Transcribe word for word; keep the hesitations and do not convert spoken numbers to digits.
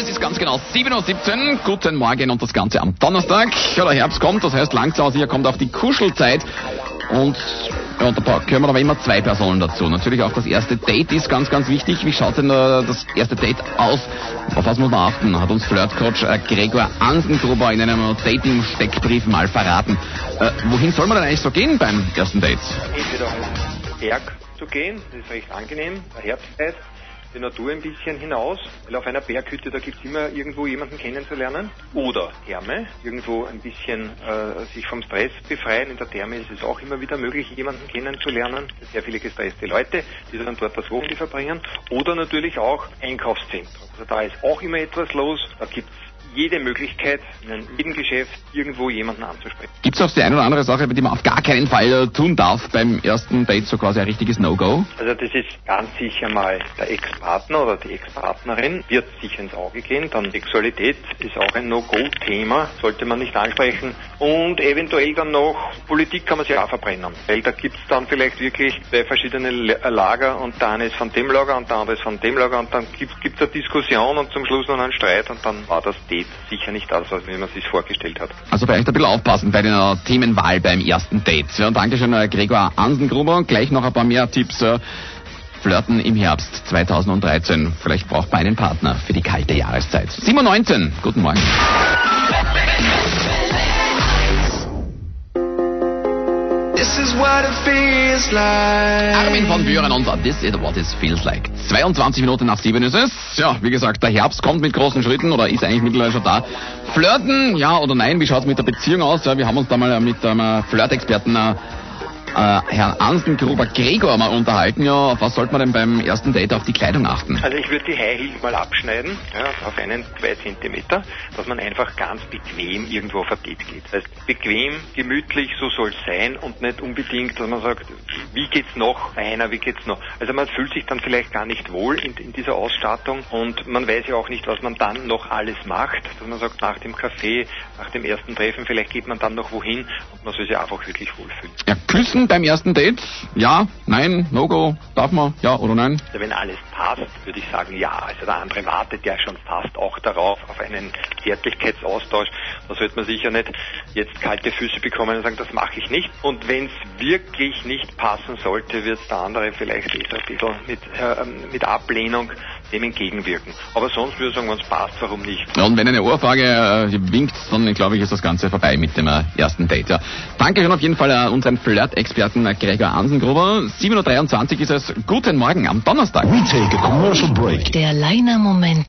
Es ist ganz genau sieben Uhr siebzehn. Guten Morgen und das Ganze am Donnerstag. Ja, der Herbst kommt, das heißt langsam hier kommt auch die Kuschelzeit. Und ja, da gehören wir aber immer zwei Personen dazu. Natürlich auch das erste Date ist ganz, ganz wichtig. Wie schaut denn äh, das erste Date aus? Auf was muss man achten? Hat uns Flirtcoach äh, Gregor Ansengruber in einem Dating-Steckbrief mal verraten. Äh, wohin soll man denn eigentlich so gehen beim ersten Date? Entweder auf den Berg zu gehen, das ist recht angenehm, der Herbstzeit, die Natur ein bisschen hinaus, weil auf einer Berghütte, da gibt es immer irgendwo jemanden kennenzulernen. Oder Therme, irgendwo ein bisschen äh, sich vom Stress befreien. In der Therme ist es auch immer wieder möglich, jemanden kennenzulernen. Sehr viele gestresste Leute, die dann dort das Wochenende verbringen. Oder natürlich auch Einkaufszentrum. Also da ist auch immer etwas los, da gibt es jede Möglichkeit, in jedem Geschäft irgendwo jemanden anzusprechen. Gibt es auch die eine oder andere Sache, die man auf gar keinen Fall äh, tun darf beim ersten Date, so quasi ein richtiges No-Go? Also das ist ganz sicher mal der Ex-Partner oder die Ex-Partnerin wird sicher ins Auge gehen. Dann Sexualität ist auch ein No-Go-Thema, sollte man nicht ansprechen. Und eventuell dann noch Politik kann man sich auch verbrennen. Weil da gibt es dann vielleicht wirklich zwei verschiedene Lager und der eine ist von dem Lager und der andere ist von dem Lager und dann gibt es eine Diskussion und zum Schluss noch einen Streit und dann war das Date sicher nicht das, wie man sich vorgestellt hat. Also vielleicht ein bisschen aufpassen bei der Themenwahl beim ersten Date. Ja, und danke schön, Gregor Ansengruber. Gleich noch ein paar mehr Tipps. Äh, Flirten im Herbst zweitausenddreizehn. Vielleicht braucht man einen Partner für die kalte Jahreszeit. sieben Uhr neunzehn. Guten Morgen. This is what it feels like. Armin von Buren und This is what it feels like. zweiundzwanzig Minuten nach sieben ist es. Ja, wie gesagt, der Herbst kommt mit großen Schritten oder ist eigentlich mittlerweile schon da. Flirten, ja oder nein? Wie schaut es mit der Beziehung aus? Ja, wir haben uns da mal mit einem ähm, Flirtexperten äh, äh, Herrn Ansengruber Gregor mal unterhalten. Ja, auf was sollte man denn beim ersten Date auf die Kleidung achten? Also ich würde die High Heels mal abschneiden, ja, auf einen, zwei Zentimeter, dass man einfach ganz bequem irgendwo auf ein Date geht. Das heißt, bequem, gemütlich, so soll es sein und nicht unbedingt, dass man sagt, wie geht's noch feiner, wie geht's noch. Also man fühlt sich dann vielleicht gar nicht wohl in, in dieser Ausstattung und man weiß ja auch nicht, was man dann noch alles macht. Dass man sagt, nach dem Kaffee, nach dem ersten Treffen, vielleicht geht man dann noch wohin und man soll sich einfach wirklich wohlfühlen. Ja, küssen beim ersten Date? Ja, nein, No-Go, darf man, ja oder nein? Also wenn alles passt, würde ich sagen ja. Also der andere wartet ja schon fast auch darauf, auf einen Zärtlichkeitsaustausch. Da sollte man sicher nicht jetzt kalte Füße bekommen und sagen, das mache ich nicht. Und wenn es wirklich nicht passen sollte, wird der andere vielleicht eh so ein bisschen mit, äh, mit Ablehnung dem entgegenwirken. Aber sonst würde ich sagen, wenn es passt, warum nicht? Ja, und wenn eine Ohrfeige äh, winkt, dann glaube ich, ist das Ganze vorbei mit dem äh, ersten Date. Ja. Danke schon auf jeden Fall äh, unseren Flirt-Experten äh, Gregor Ansengruber. sieben Uhr dreiundzwanzig ist es. Guten Morgen am Donnerstag. We take a commercial break. Der Liner Moment.